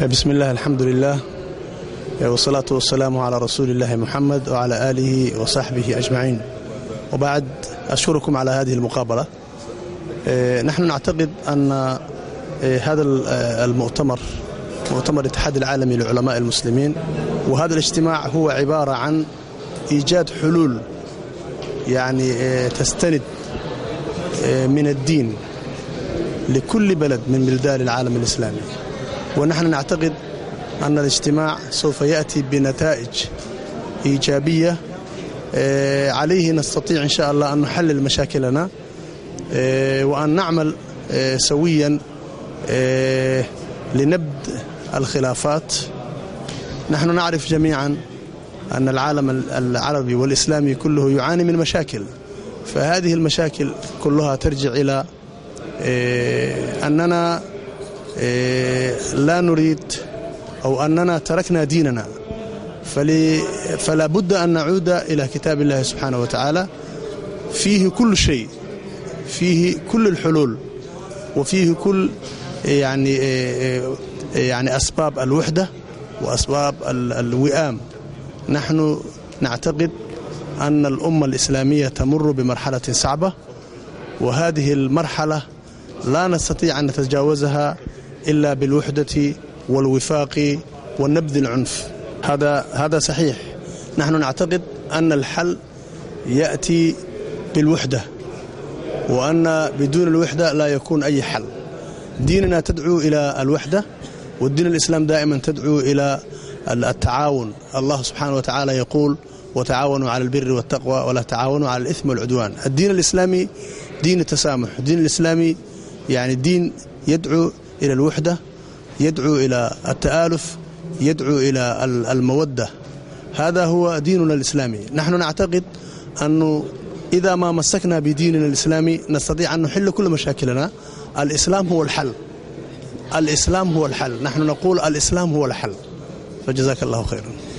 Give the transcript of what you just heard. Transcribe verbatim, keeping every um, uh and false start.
بسم الله، الحمد لله، والصلاة والسلام على رسول الله محمد وعلى آله وصحبه أجمعين. وبعد، أشكركم على هذه المقابلة. نحن نعتقد أن هذا المؤتمر مؤتمر الاتحاد العالمي لعلماء المسلمين، وهذا الاجتماع هو عبارة عن إيجاد حلول يعني تستند من الدين لكل بلد من بلدان العالم الإسلامي. ونحن نعتقد أن الاجتماع سوف يأتي بنتائج إيجابية عليه نستطيع إن شاء الله أن نحلل مشاكلنا وأن نعمل سويا لنبذ الخلافات. نحن نعرف جميعا أن العالم العربي والإسلامي كله يعاني من مشاكل، فهذه المشاكل كلها ترجع إلى أننا لا نريد أو أننا تركنا ديننا، فلا بد أن نعود إلى كتاب الله سبحانه وتعالى، فيه كل شيء، فيه كل الحلول، وفيه كل يعني يعني أسباب الوحدة وأسباب الوئام. نحن نعتقد أن الأمة الإسلامية تمر بمرحلة صعبة، وهذه المرحلة لا نستطيع أن نتجاوزها إلا بالوحدة والوفاق والنبذ العنف. هذا هذا صحيح. نحن نعتقد أن الحل يأتي بالوحدة، وأن بدون الوحدة لا يكون أي حل. ديننا تدعو إلى الوحدة، والدين الإسلام دائما تدعو إلى التعاون. الله سبحانه وتعالى يقول: وتعاونوا على البر والتقوى ولا تعاونوا على الإثم والعدوان. الدين الإسلامي دين التسامح، الدين الإسلامي يعني دين يدعو إلى الوحدة، يدعو إلى التآلف، يدعو إلى المودة. هذا هو ديننا الإسلامي. نحن نعتقد أنه إذا ما مسكنا بديننا الإسلامي نستطيع أن نحل كل مشاكلنا. الإسلام هو الحل، الإسلام هو الحل. نحن نقول الإسلام هو الحل. فجزاك الله خيرا.